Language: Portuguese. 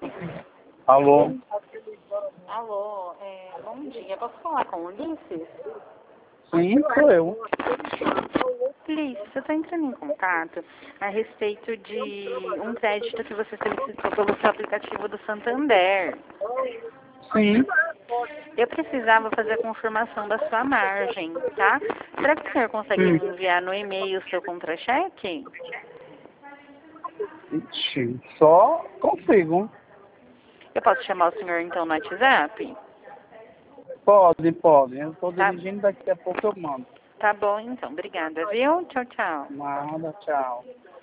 Alô? Alô, bom dia. Posso falar com o Ulisses? Sim, sou eu. Ulisses, eu estou entrando em contato a respeito de um crédito que você solicitou pelo seu aplicativo do Santander. Sim. Eu precisava fazer a confirmação da sua margem, tá? Será que o senhor consegue me enviar no e-mail o seu contra-cheque? Ixi, só consigo. Eu posso chamar o senhor então no WhatsApp? Pode. Eu estou Tá, dirigindo, daqui a pouco eu mando. tá bom então. Obrigada, viu? Tchau, tchau. Nada, tchau.